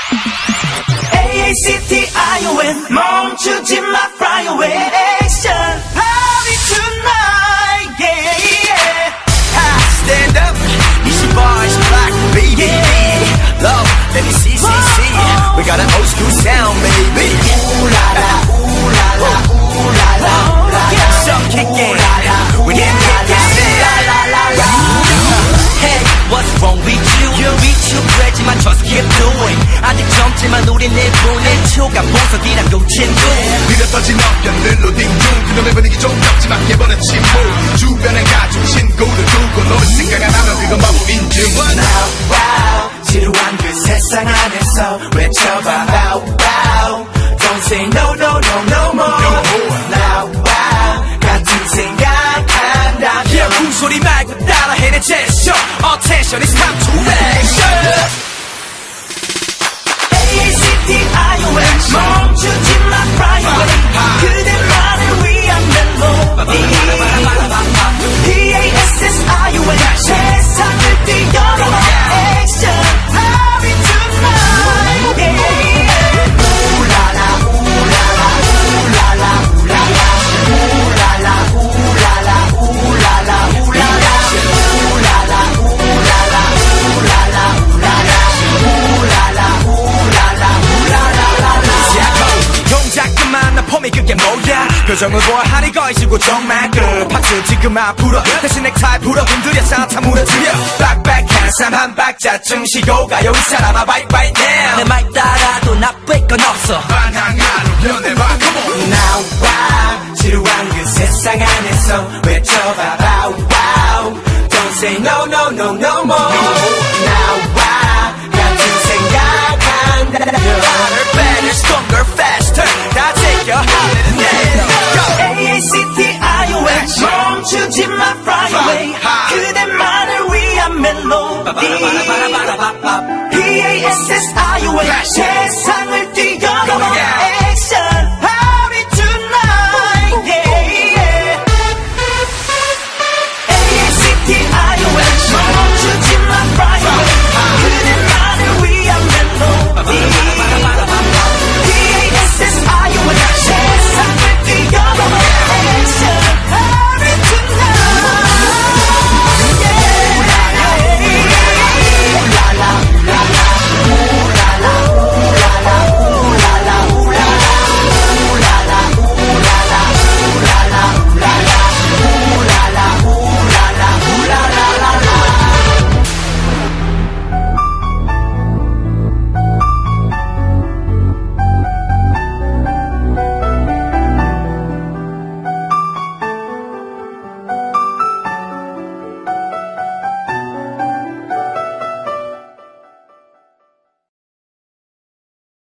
AACTION 멈추지 마 fly away action party tonight yeah yeah Stand up easy boys black baby low let me see we got an old school sound baby ooh la la ooh la la ooh la la so kick it we can kick it la la la hey what's wrong with you 그랬지만 just keep doing 아직 젊지만 우린 내보내 초가 보석이란 고친구 밀어 터진 어편들로 딩중 그놈의 분위기 좀 덥지만 깨버린 침묵 주변에 가족 친구를 두고 너를 생각 안 하면 그건 바보 인증 Now wow 지루한 그 세상 안에서 외쳐봐 wow wow Don't say no no no no more Now wow 같은 생각한다면 Yeah 궁소리 말고 따라 해내 제스처 Attention it's time to action AACTION 멈추지 마 fly away 그대만을 위한 멜로디 PASSION 세상을 뛰어넘어 action party tonight yeah. 우라라 우라라 우라라 우라라 우라라 우라라 우라라 우라라 우라라 우라라 우라라 동작 그만 나 폼이 그게 뭐야 표정을 보아하니 거이시고 정말 그 박수 지금 앞으로 대신 넥타이 풀어 흔들려 산타 무너뜨려 빡빡한 삶 한 박자쯤 쉬고 가요 이 사람아 right now 내 말 따라도 나쁠 건 없어 반항하로 변해봐 come on Now wow 지루한 그 세상 안에서 외쳐봐 wow wow Don't say no no no no more Now wow 같은 생각한다 Harder, better, stronger, faster 다 take your holiday AACTION 멈추지 마 fly away 그대만을 위한 멜로디 PASSION 세상